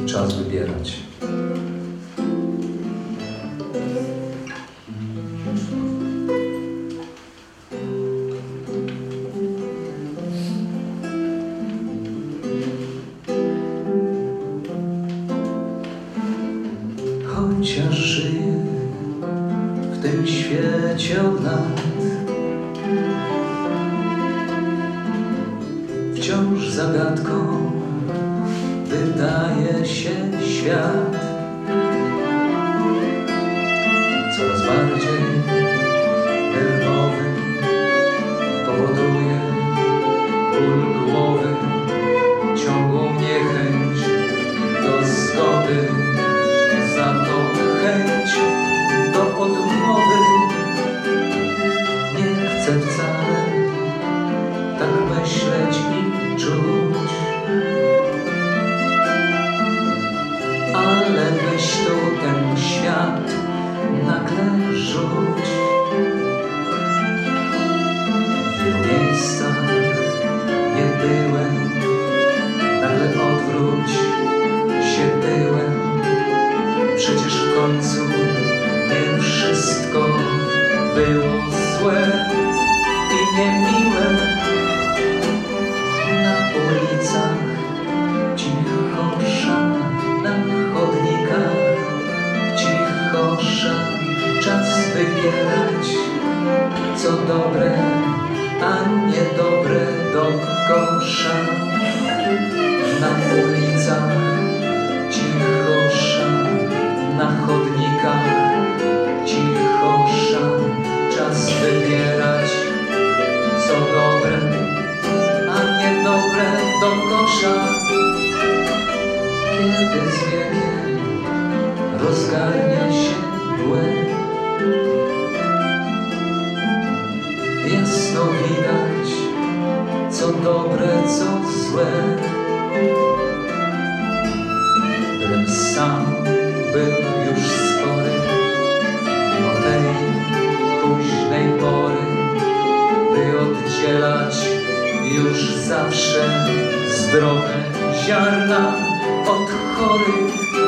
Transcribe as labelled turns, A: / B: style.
A: czas wybierać. Chociaż żyję w tym świecie od lat, wciąż zagadką wydaje się świat. Coraz bardziej nerwowy powoduje ból głowy, ciągłą niechęć do zgody, za to chęć do odmowy. Nie chcę wcale tak myśleć i czuć, ale weź tu ten świat nagle rzuć. W wielu miejscach nie byłem, nagle odwróć się tyłem. Przecież w końcu nie wszystko było złe i niemiłe. Na ulicach cicho szam, na chodnikach cicho szam. Czas wybierać, co dobre, a niedobre do kosza. Na ulicach cicho szam, na chodnikach cicho szam. Czas wybierać, co dobre, a niedobre do kosza. Kiedy z wiekiem rozgarnia się mgłę, jasno widać, co dobre, co złe. Byłem sam, był już spory, mimo tej późnej pory, by oddzielać już zawsze zdrowe ziarna od chorych.